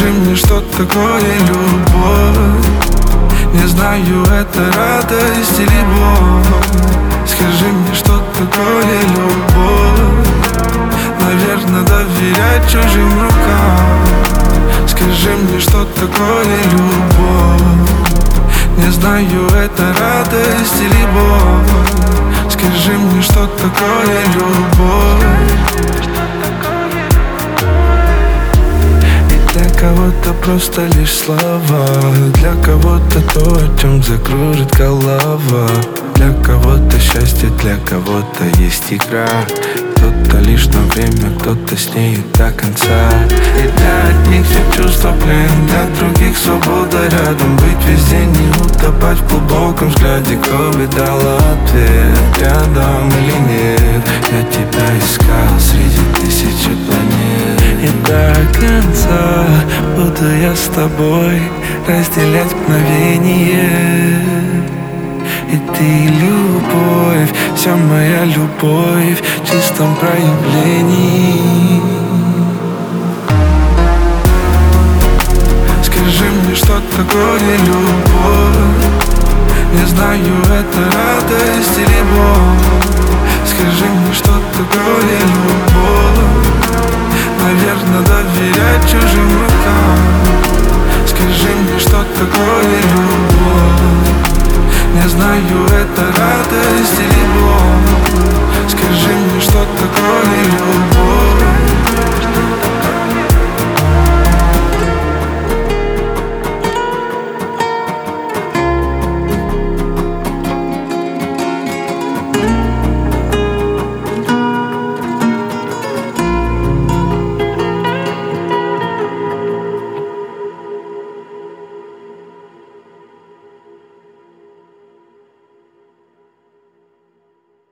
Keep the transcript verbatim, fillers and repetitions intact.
Скажи мне, что такое любовь. Не знаю, это радость или боль. Скажи мне, что такое любовь. Наверное, доверять чужим рукам. Скажи мне, что такое любовь. Не знаю, это радость или боль. Скажи мне, что такое любовь. И для кого-то просто лишь слова, для кого-то то, о чем закружит голова. Для кого-то счастье, для кого-то есть игра. Кто-то лишь на время, кто-то с нею до конца. И для одних все чувства плен, для других свобода рядом. Быть везде, не утопать в глубоком взгляде. Кто бы дал ответ, рядом или нет. Я тебя искал среди тысячи планет. И до конца буду я с тобой разделять мгновение. И ты любовь, вся моя любовь в чистом проявлении. Скажи мне, что такое любовь. Не знаю, это радость или боль. Скажи мне, что такое любовь. Наверное, доверять чужим рукам. Скажи мне, что такое любовь. Не знаю, это радость или боль. Скажи мне, что такое любовь.